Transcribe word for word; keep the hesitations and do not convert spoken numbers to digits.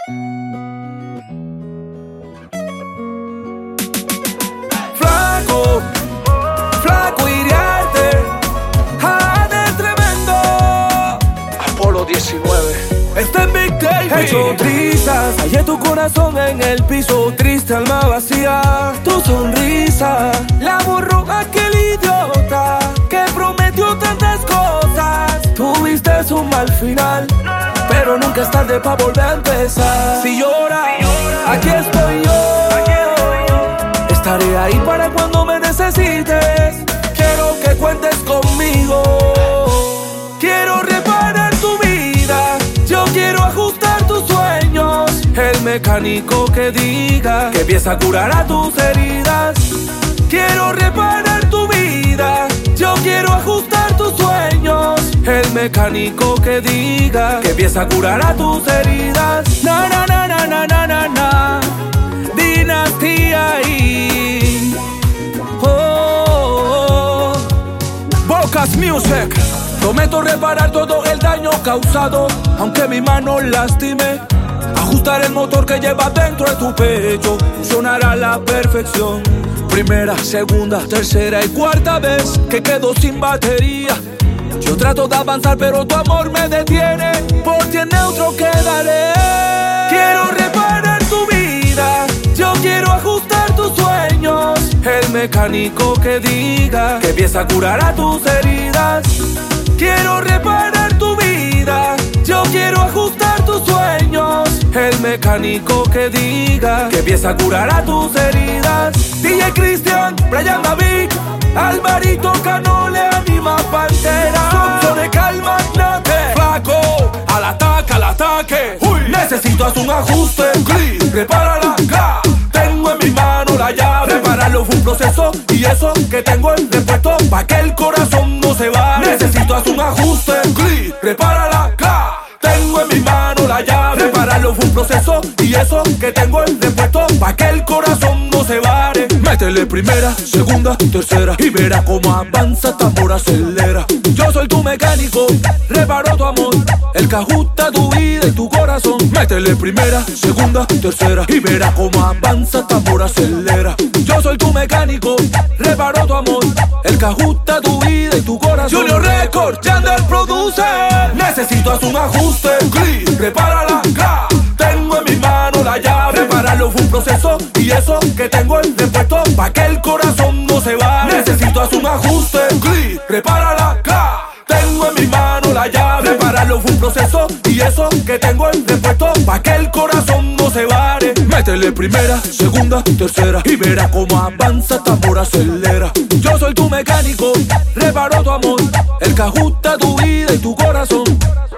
Flaco, flaco Iriarte, Jade tremendo. Apolo diecinueve. Está en Big David. Hecho trizas, hallé tu corazón en el piso, triste alma vacía. Tu sonrisa la borró aquel idiota que prometió tantas cosas. Tuviste un mal final, pero nunca es tarde para volver a empezar. Si lloras, aquí estoy yo. Estaré ahí para cuando me necesites. Quiero que cuentes conmigo. Quiero reparar tu vida. Yo quiero ajustar tus sueños. El mecánico que diga que empieza a curar a tus heridas. Quiero reparar tu vida. Yo quiero ajustar tus sueños. El mecánico que diga que empieza a curar a tus heridas. Na na na na na na na na. Dinastía y oh, oh, oh. Bocas Music. Prometo reparar todo el daño causado, aunque mi mano lastime. Ajustar el motor que lleva dentro de tu pecho, funcionará a la perfección. Primera, segunda, tercera y cuarta vez que quedo sin batería. Yo trato de avanzar pero tu amor me detiene. Por ti en neutro quedaré. Quiero reparar tu vida. Yo quiero ajustar tus sueños. El mecánico que diga que empieza a curar a tus heridas. Quiero reparar tu vida. Yo quiero ajustar tus sueños. El mecánico que diga que empieza a curar a tus heridas. D J Cristian, Brian David, Alvarito Canole, Anima Pantera, Sonso de Calma, Nate, Flaco, al ataque, al ataque. Uy. Necesitas un ajuste, clic, repárala, acá. Tengo en mi mano la llave. Repararlo fue un proceso y eso que tengo el repuesto pa' que el corazón no se vaya. Necesitas un ajuste, clic, repárala, acá. Tengo en mi mano la llave. Repararlo fue un proceso y eso que tengo el repuesto pa' que el corazón no se vare. Métele primera, segunda, tercera y verá cómo avanza, tambor acelera. Yo soy tu mecánico, reparo tu amor, el que ajusta tu vida y tu corazón. Métele primera, segunda, tercera y verá cómo avanza, tambor acelera. Yo soy tu mecánico, reparo tu amor, el que ajusta tu vida y tu corazón. Junior Record, Yandel Producer. Necesitas un ajuste, clic, repárala, acá. Tengo en mi mano la llave. Repararlo fue un proceso y eso que tengo el repuesto pa' que el corazón no se vaya. Necesitas un ajuste, clic, repárala, acá. Tengo en mi mano la llave. Repararlo fue un proceso y eso que tengo el repuesto pa' que el corazón no se vare. Métele primera, segunda, tercera y verá cómo avanza, tambor acelera. Yo soy tu mecánico, reparo tu amor, el que ajusta tu vida y tu corazón.